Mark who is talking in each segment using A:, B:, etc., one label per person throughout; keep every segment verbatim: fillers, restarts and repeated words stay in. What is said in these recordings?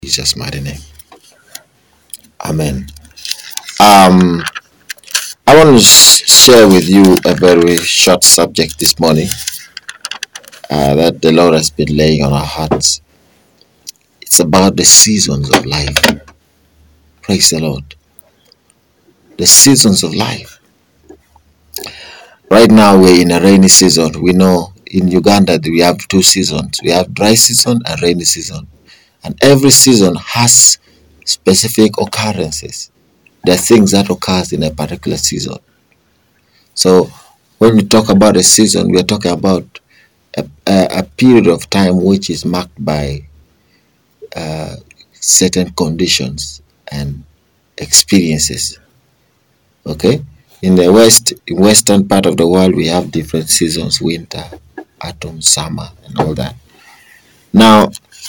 A: Jesus' mighty name. Amen. Um, I want to share with you a very short subject this morning uh, that the Lord has been laying on our hearts. It's about the seasons of life. Praise the Lord. The seasons of life. Right now we're in a rainy season. We know in Uganda we have two seasons. We have dry season and rainy season. And every season has specific occurrences. There are things that occurs in a particular season. So when we talk about a season, we are talking about a, a, a period of time which is marked by uh, certain conditions and experiences. Okay? In the west, western part of the world, we have different seasons: winter, autumn, summer, and all that. Now,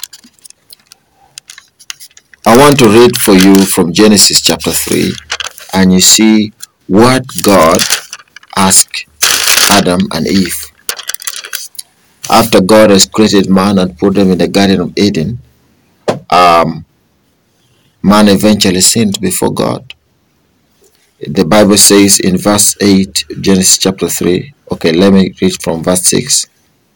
A: I want to read for you from Genesis chapter three, and you see what God asked Adam and Eve. After God has created man and put them in the Garden of Eden, um, man eventually sinned before God. The Bible says in verse eight, Genesis chapter three. Okay, let me read from verse six.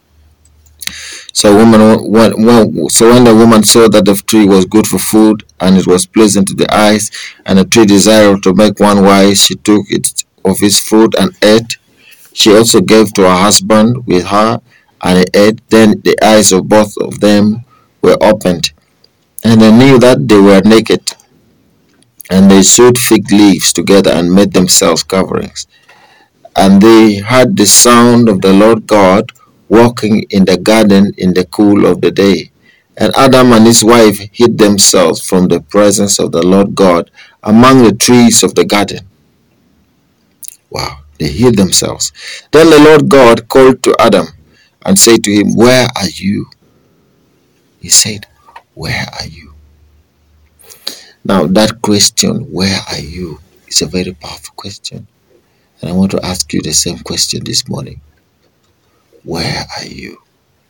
A: So woman, when, when, so when the woman saw that the tree was good for food, and it was pleasant to the eyes, and the tree desirable to make one wise, she took it of its fruit and ate. She also gave to her husband with her, and he ate. Then the eyes of both of them were opened, and they knew that they were naked. And they sewed fig leaves together and made themselves coverings. And they heard the sound of the Lord God walking in the garden in the cool of the day. And Adam and his wife hid themselves from the presence of the Lord God among the trees of the garden. Wow, they hid themselves. Then the Lord God called to Adam and said to him, "Where are you?" He said, "Where are you?" Now that question, "Where are you?" is a very powerful question. And I want to ask you the same question this morning. Where are you?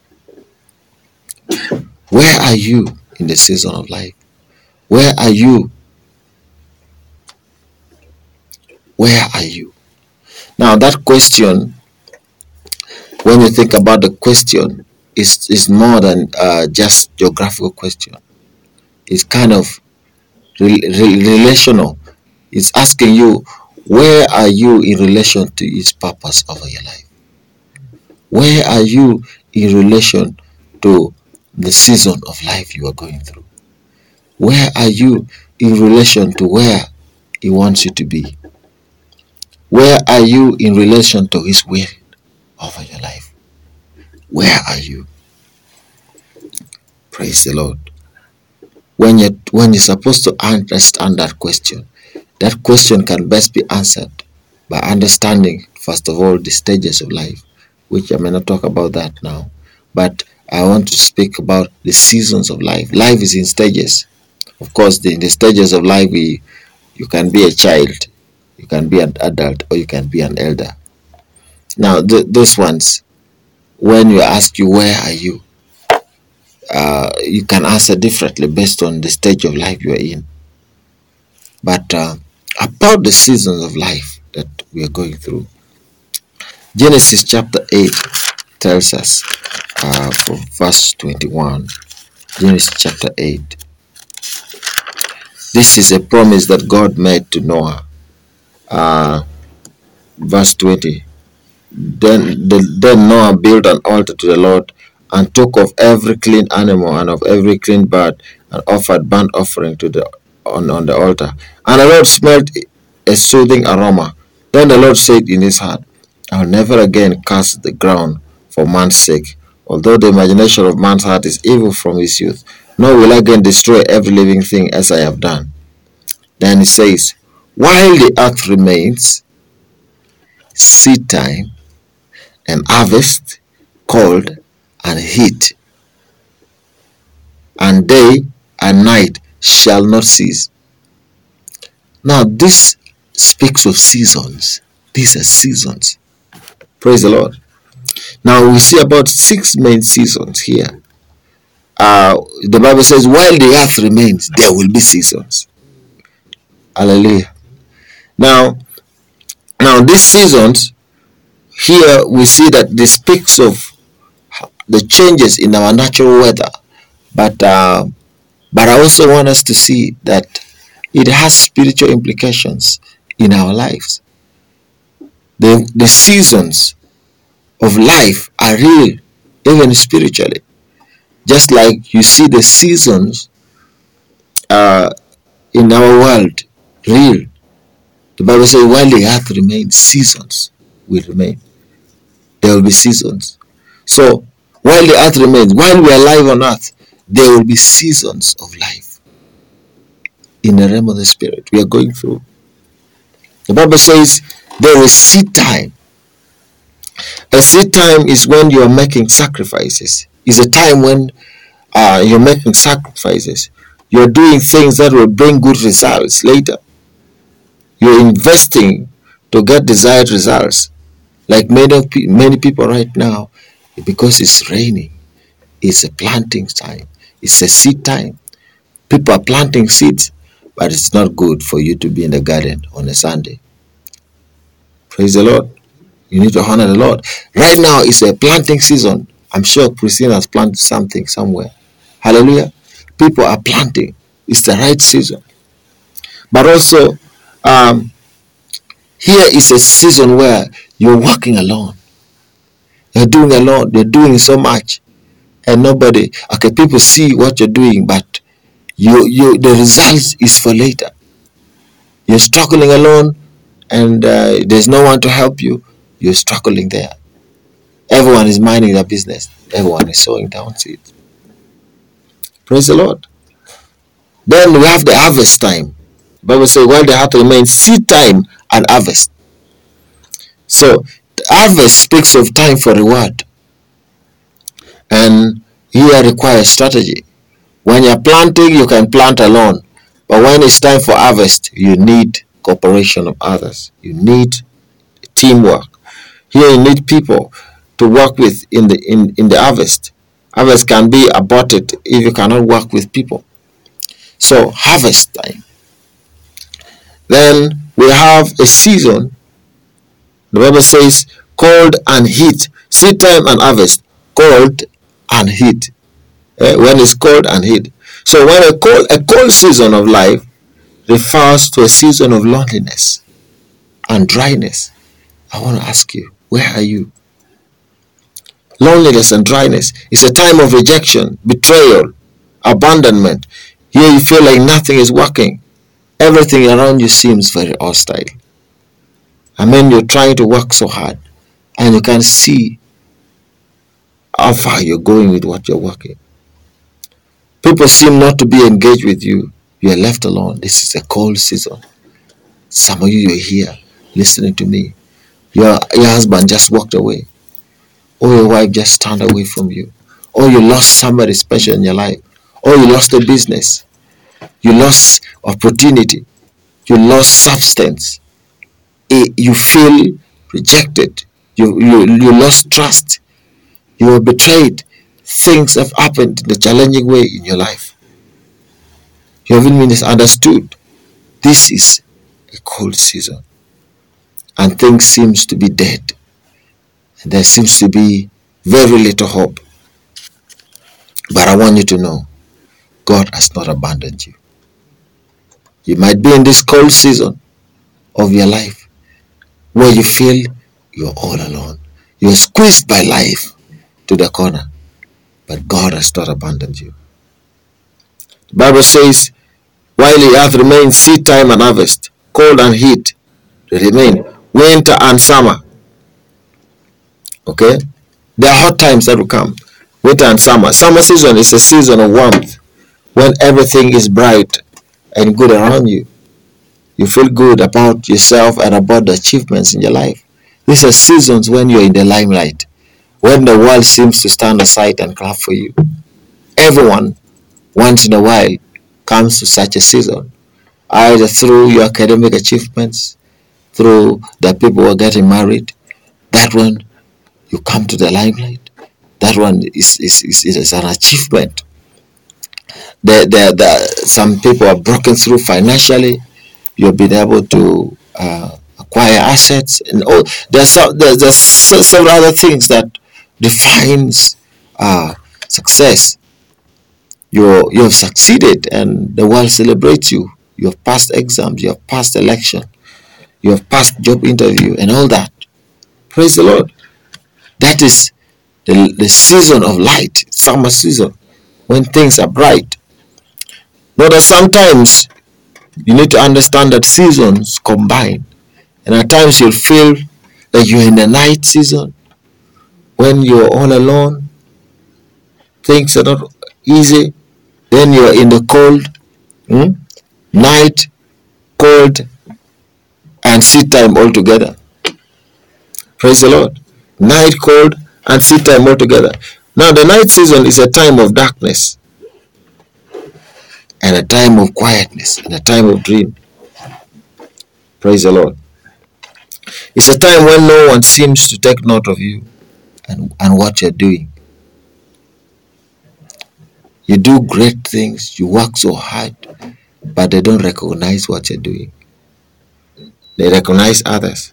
A: Where are you in the season of life? Where are you? Where are you? Now that question, when you think about the question, is is more than uh, just geographical question. It's kind of re- re- relational. It's asking you, where are you in relation to its purpose over your life? Where are you in relation to the season of life you are going through? Where are you in relation to where He wants you to be? Where are you in relation to His will over your life? Where are you? Praise the Lord. When you're, when you're supposed to understand that question, that question can best be answered by understanding, first of all, the stages of life, which I may not talk about that now. But I want to speak about the seasons of life. Life is in stages. Of course, the, in the stages of life, we, you can be a child, you can be an adult, or you can be an elder. Now, th- those ones, when you ask you, where are you? Uh, you can answer differently based on the stage of life you are in. But uh, about the seasons of life that we are going through, Genesis chapter eight tells us uh, from verse twenty-one, Genesis chapter eight. This is a promise that God made to Noah. Uh, verse twenty. Then, the, then Noah built an altar to the Lord and took of every clean animal and of every clean bird and offered burnt offering to the on, on the altar. And the Lord smelled a soothing aroma. Then the Lord said in his heart, I will never again curse the ground for man's sake, although the imagination of man's heart is evil from his youth, nor will I again destroy every living thing as I have done. Then he says, while the earth remains, seed time, and harvest, cold and heat, and day and night shall not cease. Now this speaks of seasons. These are seasons. Praise the Lord. Now we see about six main seasons here. uh, the Bible says, while the earth remains, there will be seasons. Hallelujah. Now, now these seasons, here we see that this speaks of the changes in our natural weather, but uh, but I also want us to see that it has spiritual implications in our lives. The, the seasons of life are real, even spiritually. Just like you see the seasons uh, in our world, real. The Bible says, while the earth remains, seasons will remain. There will be seasons. So, while the earth remains, while we are alive on earth, there will be seasons of life in the realm of the spirit we are going through. The Bible says there is seed time. A seed time is when you are making sacrifices. It's a time when uh, you're making sacrifices. You're doing things that will bring good results later. You're investing to get desired results. Like many, many people right now, because it's raining, it's a planting time. It's a seed time. People are planting seeds, but it's not good for you to be in the garden on a Sunday. Praise the Lord. You need to honor the Lord. Right now is a planting season. I'm sure Christine has planted something somewhere. Hallelujah. People are planting. It's the right season. But also, um, here is a season where you're working alone. You're doing alone. You're doing so much. And nobody, okay, people see what you're doing, but you, you, the result is for later. You're struggling alone, and uh, there's no one to help you. You're struggling there. Everyone is minding their business. Everyone is sowing down seeds. Praise the Lord. Then we have the harvest time. The Bible says, while the heart remains, seed time and harvest. So, the harvest speaks of time for reward. And here requires strategy. When you're planting, you can plant alone. But when it's time for harvest, you need cooperation of others. You need teamwork. Here you need people to work with in the in, in the harvest. Harvest can be aborted if you cannot work with people. So harvest time. Then we have a season. The Bible says cold and heat. Seed time and harvest. Cold and heat. Eh, when it's cold and heat. So when a cold a cold season of life refers to a season of loneliness and dryness. I want to ask you, where are you? Loneliness and dryness is a time of rejection, betrayal, abandonment. Here you feel like nothing is working. Everything around you seems very hostile. I mean, you're trying to work so hard and you can see how far you're going with what you're working. People seem not to be engaged with you. You are left alone. This is a cold season. Some of you, you're here listening to me. Your, your husband just walked away. Or your wife just turned away from you. Or you lost somebody special in your life. Or you lost a business. You lost opportunity. You lost substance. You feel rejected. You, you, you lost trust. You were betrayed. Things have happened in a challenging way in your life. You haven't been misunderstood. This is a cold season. And things seems to be dead. And there seems to be very little hope. But I want you to know, God has not abandoned you. You might be in this cold season of your life where you feel you're all alone. You're squeezed by life to the corner. But God has not abandoned you. The Bible says, while the earth remains, seed time and harvest, cold and heat, they remain, winter and summer. Okay? There are hot times that will come. Winter and summer. Summer season is a season of warmth when everything is bright and good around you. You feel good about yourself and about the achievements in your life. These are seasons when you're in the limelight, when the world seems to stand aside and clap for you. Everyone, once in a while, comes to such a season, either through your academic achievements, through the people who are getting married. That one, you come to the limelight. That one is, is, is, is an achievement. the, the, the, some people are broken through financially. You've been able to uh, acquire assets, and all. There's, some, there's, there's several other things that defines uh, success. You you have succeeded, and the world celebrates you. You have passed exams. You have passed election. You have passed job interview, and all that. Praise the Lord. That is the, the season of light, summer season, when things are bright. But sometimes you need to understand that seasons combine. And at times you'll feel that you're in the night season, when you're all alone, things are not easy. Then you're in the cold, hmm? night, cold, and seed time all together. Praise the Lord. Night, cold, and seed time all together. Now the night season is a time of darkness, and a time of quietness, and a time of dream. Praise the Lord. It's a time when no one seems to take note of you and, and what you're doing. You do great things, you work so hard, but they don't recognize what you're doing. They recognize others.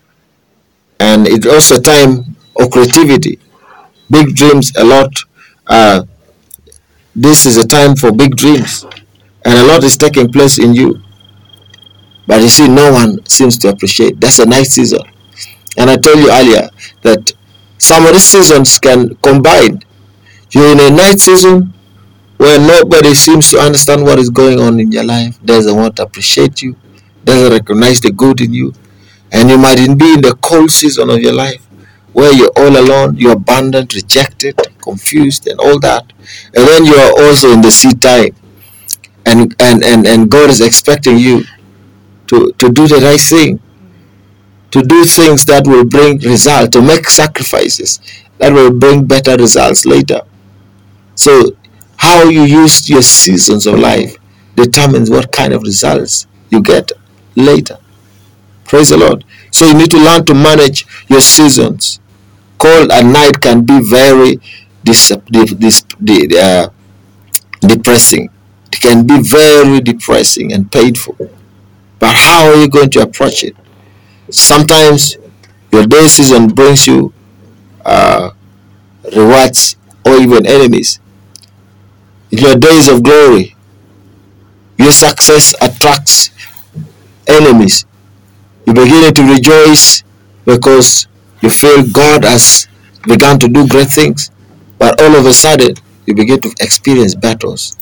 A: And it's also a time of creativity. Big dreams a lot. Uh, this is a time for big dreams. And a lot is taking place in you. But you see, no one seems to appreciate. That's a night season. And I told you earlier that some of these seasons can combine. You're in a night season where nobody seems to understand what is going on in your life, doesn't want to appreciate you, doesn't recognize the good in you. And you might be in the cold season of your life where you're all alone, you're abandoned, rejected, confused, and all that. And then you are also in the seed time. And, and, and, and God is expecting you to, to do the right thing, to do things that will bring results, to make sacrifices that will bring better results later. So how you use your seasons of life determines what kind of results you get later. Praise the Lord. So you need to learn to manage your seasons. Cold and night can be very dis- dis- dis- uh, depressing. It can be very depressing and painful. But how are you going to approach it? Sometimes your day season brings you uh, rewards or even enemies. In your days of glory, your success attracts enemies. You begin to rejoice because you feel God has begun to do great things. But all of a sudden, you begin to experience battles.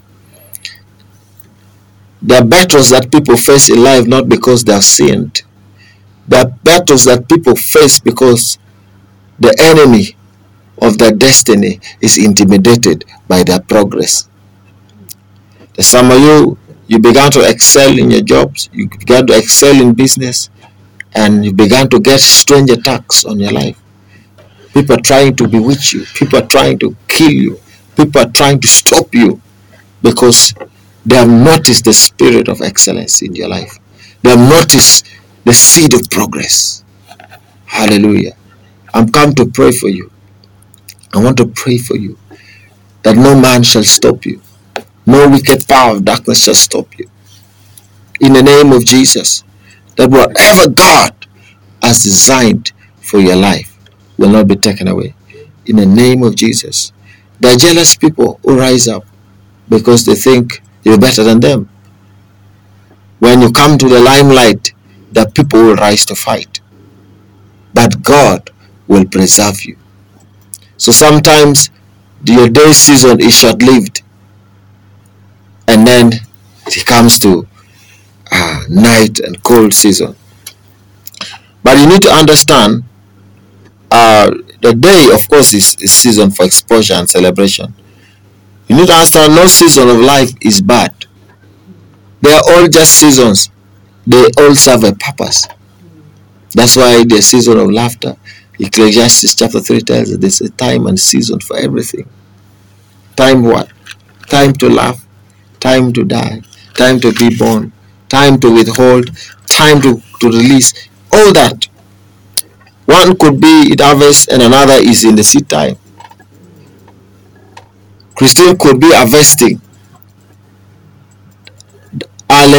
A: There are battles that people face in life not because they have sinned. There are battles that people face because the enemy of their destiny is intimidated by their progress. Some of you, you began to excel in your jobs, you began to excel in business, and you began to get strange attacks on your life. People are trying to bewitch you. People are trying to kill you. People are trying to stop you because they have noticed the spirit of excellence in your life. They have noticed the seed of progress. Hallelujah. I'm come to pray for you. I want to pray for you that no man shall stop you. No wicked power of darkness shall stop you. In the name of Jesus, that whatever God has designed for your life will not be taken away. In the name of Jesus. There are jealous people who rise up because they think you're better than them. When you come to the limelight, the people will rise to fight. But God will preserve you. So sometimes your day season is short-lived. And then it comes to uh, night and cold season. But you need to understand uh, the day, of course, is a season for exposure and celebration. You need to understand no season of life is bad. They are all just seasons. They all serve a purpose. That's why the season of laughter, Ecclesiastes chapter three tells us there's a time and season for everything. Time what? Time to laugh, time to die, time to be born, time to withhold, time to, to release. All that. One could be in harvest and another is in the seed time. Christine could be harvesting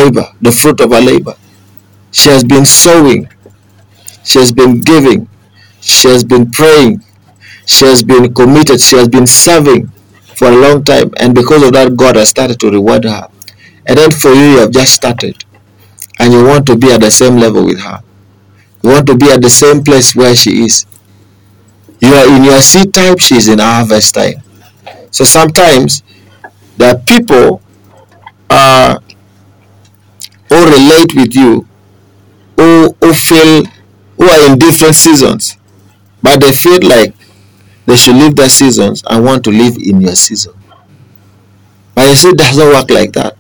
A: labor, the fruit of her labor. She has been sowing. She has been giving. She has been praying. She has been committed. She has been serving for a long time. And because of that, God has started to reward her. And then for you, you have just started. And you want to be at the same level with her. You want to be at the same place where she is. You are in your seed time, she is in her harvest time. So sometimes there are people uh, who relate with you, who, who feel, who are in different seasons, but they feel like they should leave their seasons and want to live in your season. But you see, it doesn't work like that.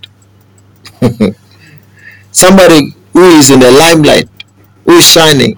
A: Somebody who is in the limelight, who is shining,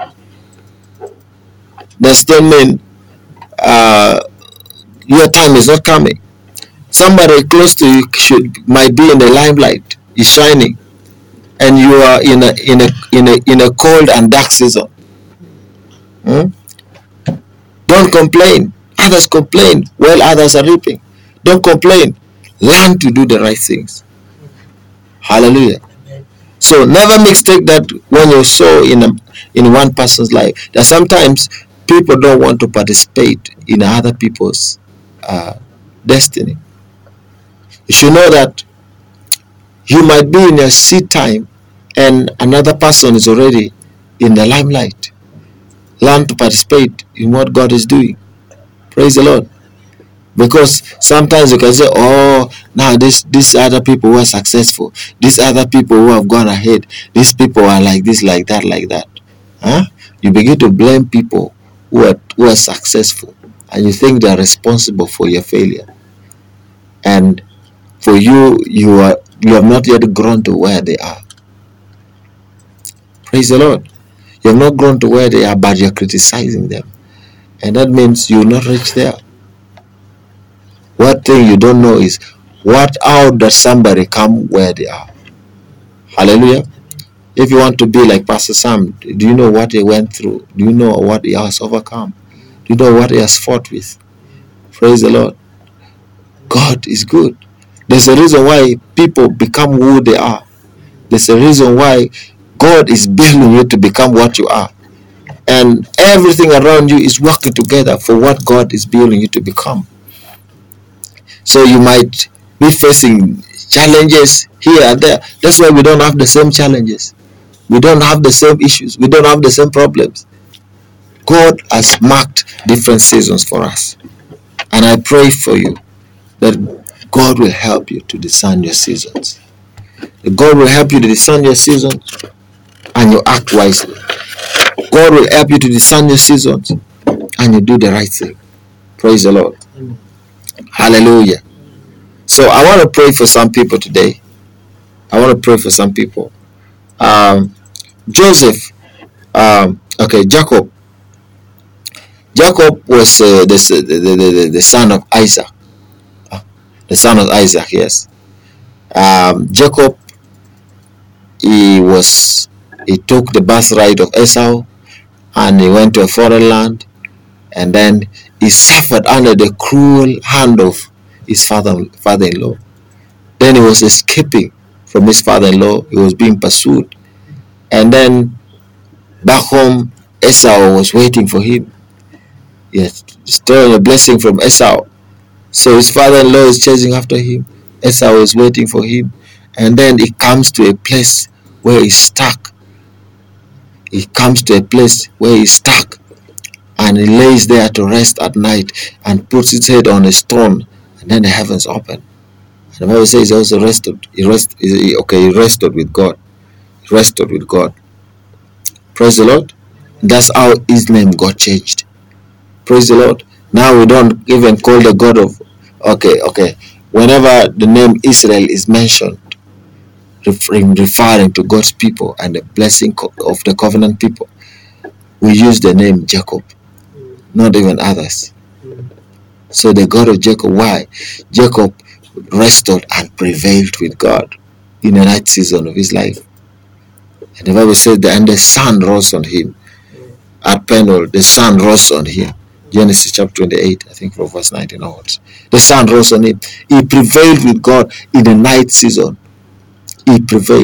A: that still mean uh, your time is not coming. Somebody close to you should might be in the limelight, is shining, and you are in a in a in a in a cold and dark season. Hmm? Don't complain. Others complain while others are reaping. Don't complain. Learn to do the right things. Hallelujah. So never mistake that when you sow in a, in one person's life, that sometimes people don't want to participate in other people's uh, destiny. You should know that you might be in your seed time and another person is already in the limelight. Learn to participate in what God is doing. Praise the Lord. Because sometimes you can say, oh, now this these other people who are successful, these other people who have gone ahead, these people are like this, like that, like that. Huh? You begin to blame people who are who are successful, and you think they are responsible for your failure. And for you, you are you have not yet grown to where they are. Praise the Lord. You have not grown to where they are, but you're criticizing them. And that means you will not reach there. One thing you don't know is what how does somebody come where they are? Hallelujah. If you want to be like Pastor Sam, do you know what he went through? Do you know what he has overcome? Do you know what he has fought with? Praise the Lord. God is good. There's a reason why people become who they are. There's a reason why God is building you to become what you are. And everything around you is working together for what God is building you to become. So you might be facing challenges here and there. That's why we don't have the same challenges. We don't have the same issues. We don't have the same problems. God has marked different seasons for us. And I pray for you that God will help you to discern your seasons. That God will help you to discern your seasons and you act wisely. God will help you to discern your seasons and you do the right thing. Praise the Lord. Amen. Hallelujah. So I want to pray for some people today. I want to pray for some people. Um, Joseph, um, okay, Jacob. Jacob was uh, the, the, the, the son of Isaac. Uh, the son of Isaac, yes. Um, Jacob, he was, he took the birthright of Esau and he went to a foreign land, and then he suffered under the cruel hand of his father, father-in-law. Then he was escaping from his father-in-law. He was being pursued. And then back home, Esau was waiting for him. Yes, storing a blessing from Esau. So his father-in-law is chasing after him. Esau is waiting for him. And then he comes to a place where he's stuck. He comes to a place where he's stuck. And he lays there to rest at night and puts his head on a stone. And then the heavens open. And the Bible says he also rested. He rest, he, okay, he rested with God. He rested with God. Praise the Lord. That's how his name got changed. Praise the Lord. Now we don't even call the God of, okay, okay. Whenever the name Israel is mentioned, referring, referring to God's people and the blessing of the covenant people, we use the name Jacob, not even others. So the God of Jacob, why? Jacob rested and prevailed with God in the night season of his life. And the Bible says that, and the sun rose on him. At Peniel, the sun rose on him. Genesis chapter twenty-eight, I think from verse nineteen onwards. The sun rose on him. He prevailed with God in the night season. He prevailed.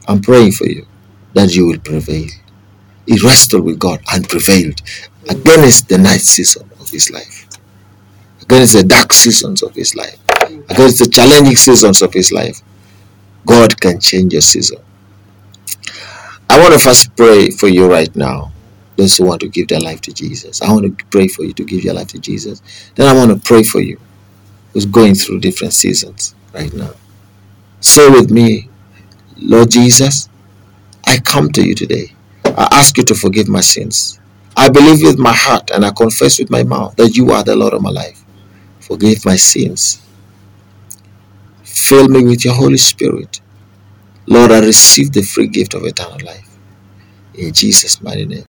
A: I'm praying for you that you will prevail. He wrestled with God and prevailed against the night season of his life, against the dark seasons of his life, against the challenging seasons of his life. God can change your season. I want to first pray for you right now, those who want to give their life to Jesus. I want to pray for you to give your life to Jesus. Then I want to pray for you who's going through different seasons right now. Say with me, Lord Jesus, I come to you today. I ask you to forgive my sins. I believe with my heart and I confess with my mouth that you are the Lord of my life. Forgive my sins. Fill me with your Holy Spirit. Lord, I receive the free gift of eternal life. In Jesus' mighty name.